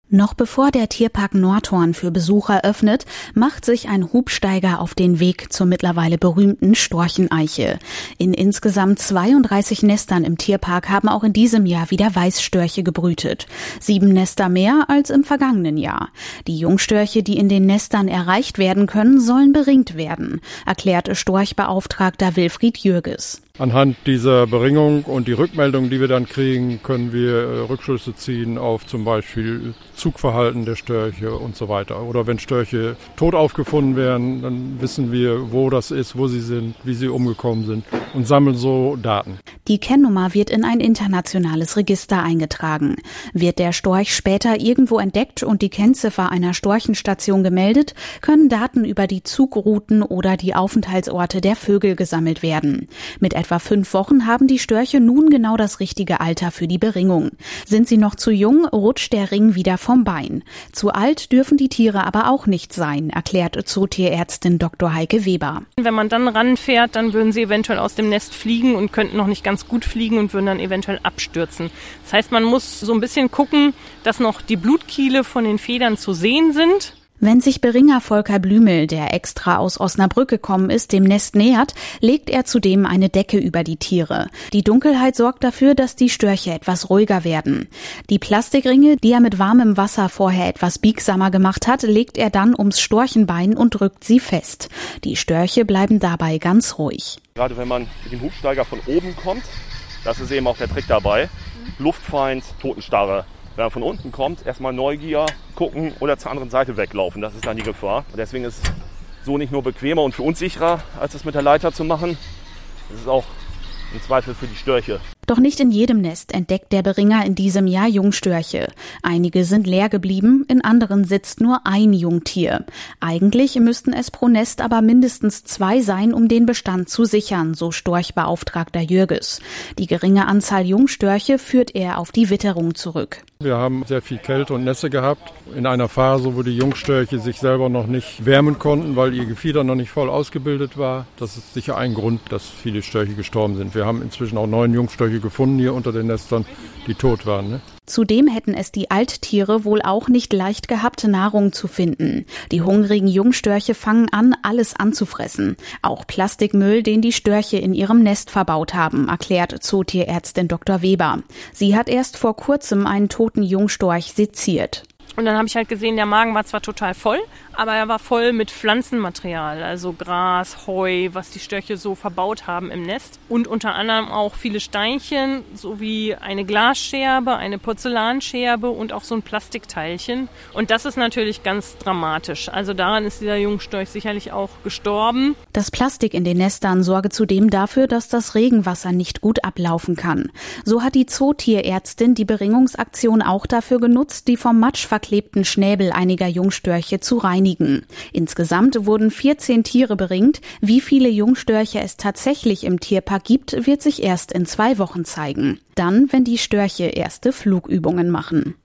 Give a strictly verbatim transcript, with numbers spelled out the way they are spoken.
Noch bevor der Tierpark Nordhorn für Besucher öffnet, macht sich ein Hubsteiger auf den Weg zur mittlerweile berühmten Storcheneiche. In insgesamt zweiunddreißig Nestern im Tierpark haben auch in diesem Jahr wieder Weißstörche gebrütet. Sieben Nester mehr als im vergangenen Jahr. Die Jungstörche, die in den Nestern erreicht werden können, sollen beringt werden, erklärte Storchbeauftragter Wilfried Jürges. Anhand dieser Beringung und die Rückmeldungen, die wir dann kriegen, können wir Rückschlüsse ziehen auf zum Beispiel Zugverhalten der Störche und so weiter. Oder wenn Störche tot aufgefunden werden, dann wissen wir, wo das ist, wo sie sind, wie sie umgekommen sind und sammeln so Daten. Die Kennnummer wird in ein internationales Register eingetragen. Wird der Storch später irgendwo entdeckt und die Kennziffer einer Storchenstation gemeldet, können Daten über die Zugrouten oder die Aufenthaltsorte der Vögel gesammelt werden. Mit etwa fünf Wochen haben die Störche nun genau das richtige Alter für die Beringung. Sind sie noch zu jung, rutscht der Ring wieder vom Bein. Zu alt dürfen die Tiere aber auch nicht sein, erklärt Zootierärztin Doktor Heike Weber. Wenn man dann ranfährt, dann würden sie eventuell aus dem Nest fliegen und könnten noch nicht ganz gut fliegen und würden dann eventuell abstürzen. Das heißt, man muss so ein bisschen gucken, dass noch die Blutkiele von den Federn zu sehen sind. Wenn sich Beringer Volker Blümel, der extra aus Osnabrück gekommen ist, dem Nest nähert, legt er zudem eine Decke über die Tiere. Die Dunkelheit sorgt dafür, dass die Störche etwas ruhiger werden. Die Plastikringe, die er mit warmem Wasser vorher etwas biegsamer gemacht hat, legt er dann ums Storchenbein und drückt sie fest. Die Störche bleiben dabei ganz ruhig. Gerade wenn man mit dem Hubsteiger von oben kommt, das ist eben auch der Trick dabei, Luftfeind, Totenstarre. Wenn man von unten kommt, erstmal Neugier gucken oder zur anderen Seite weglaufen. Das ist dann die Gefahr. Und deswegen ist es so nicht nur bequemer und für uns sicherer, als es mit der Leiter zu machen. Es ist auch im Zweifel für die Störche. Doch nicht in jedem Nest entdeckt der Beringer in diesem Jahr Jungstörche. Einige sind leer geblieben, in anderen sitzt nur ein Jungtier. Eigentlich müssten es pro Nest aber mindestens zwei sein, um den Bestand zu sichern, so Storchbeauftragter Jürges. Die geringe Anzahl Jungstörche führt er auf die Witterung zurück. Wir haben sehr viel Kälte und Nässe gehabt, in einer Phase, wo die Jungstörche sich selber noch nicht wärmen konnten, weil ihr Gefieder noch nicht voll ausgebildet war. Das ist sicher ein Grund, dass viele Störche gestorben sind. Wir haben inzwischen auch neun Jungstörche gefunden hier unter den Nestern, die tot waren. Ne? Zudem hätten es die Alttiere wohl auch nicht leicht gehabt, Nahrung zu finden. Die hungrigen Jungstörche fangen an, alles anzufressen. Auch Plastikmüll, den die Störche in ihrem Nest verbaut haben, erklärt Zootierärztin Doktor Weber. Sie hat erst vor kurzem einen toten Jungstorch seziert. Und dann habe ich halt gesehen, der Magen war zwar total voll, aber er war voll mit Pflanzenmaterial, also Gras, Heu, was die Störche so verbaut haben im Nest. Und unter anderem auch viele Steinchen, sowie eine Glasscherbe, eine Porzellanscherbe und auch so ein Plastikteilchen. Und das ist natürlich ganz dramatisch. Also daran ist dieser Jungstorch sicherlich auch gestorben. Das Plastik in den Nestern sorge zudem dafür, dass das Regenwasser nicht gut ablaufen kann. So hat die Zootierärztin die Beringungsaktion auch dafür genutzt, die vom Matsch verklebten Schnäbel einiger Jungstörche zu reinigen. Insgesamt wurden vierzehn Tiere beringt. Wie viele Jungstörche es tatsächlich im Tierpark gibt, wird sich erst in zwei Wochen zeigen. Dann, wenn die Störche erste Flugübungen machen.